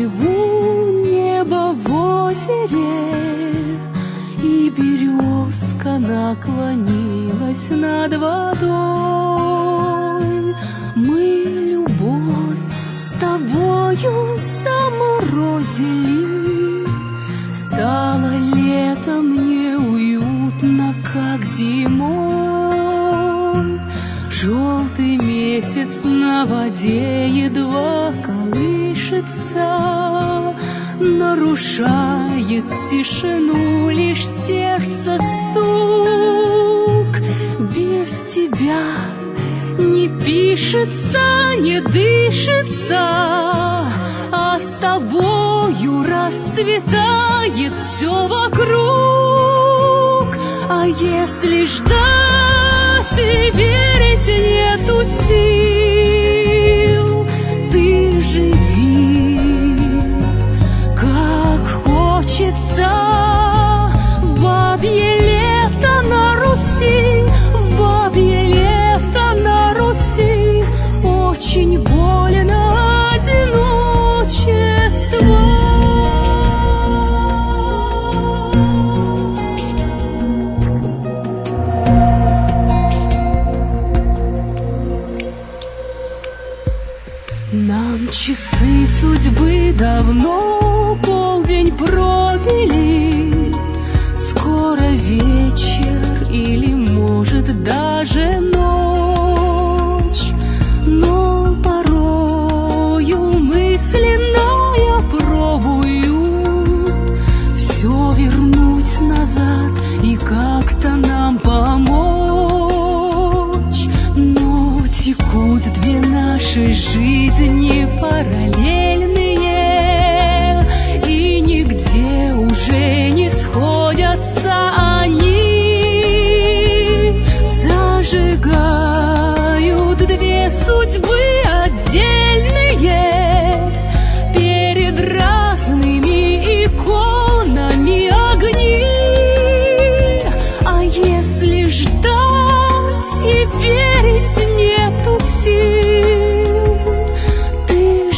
синеву неба в озере, и березка наклонилась над водой. Мы любовь с тобою заморозили, стало летом неуютно, как зимой. Желтый месяц на воде едва колышется, нарушает тишину лишь сердца стук. Без тебя не пишется, не дышится, а с тобою расцветает все вокруг. А если ждать и верить нету сил, ты живи, как хочется. В бабье лето на Руси, в бабье лето на Руси очень больно одиночество. Нам часы судьбы давно полдень пробили, скоро вечер или, может, даже ночь. Но порою мысленно я пробую все вернуть назад и как-то нам помочь. Но текут две наши жизни параллельные, и нигде уже не сходятся они. Зажигают две судьбы отдельные перед разными иконами огни. А если ждать и верить нету сил, ты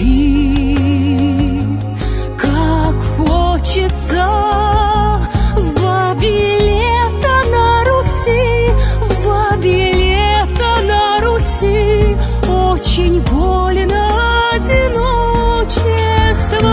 живи, как хочется. В бабье лето на Руси, в бабье лето на Руси очень больно одиночество.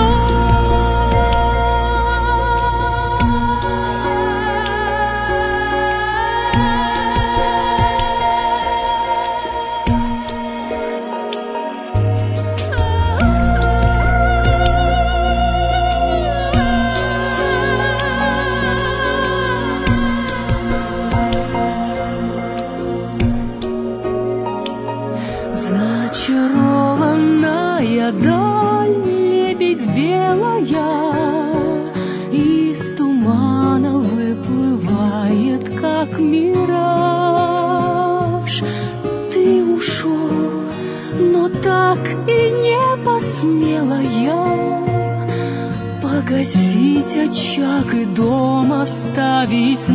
Зачарованная даль, лебедь белая, из тумана выплывает, как мираж. Ты ушел, но так и не посмела я погасить очаг и дом оставить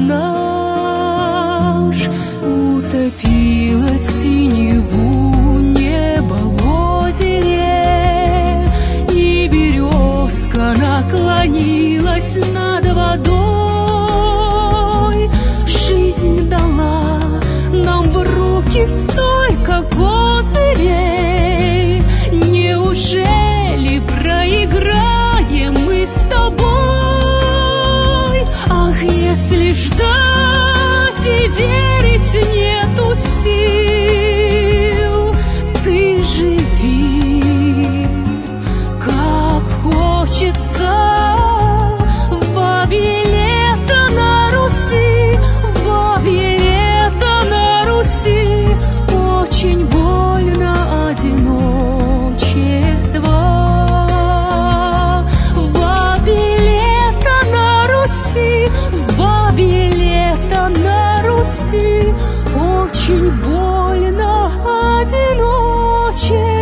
наш. Утопила синеву небо в озере, и березка наклонилась над водой. Жизнь дала нам в руки столько козырей, неужели проиграем мы с тобой? Ах, если ждать и верить нету сил, ты живи, как хочется. В бабье лето на Руси, в бабье лето на Руси очень больно одиночество. В бабье лето на Руси, в бабье лето на Руси очень больно одиночество.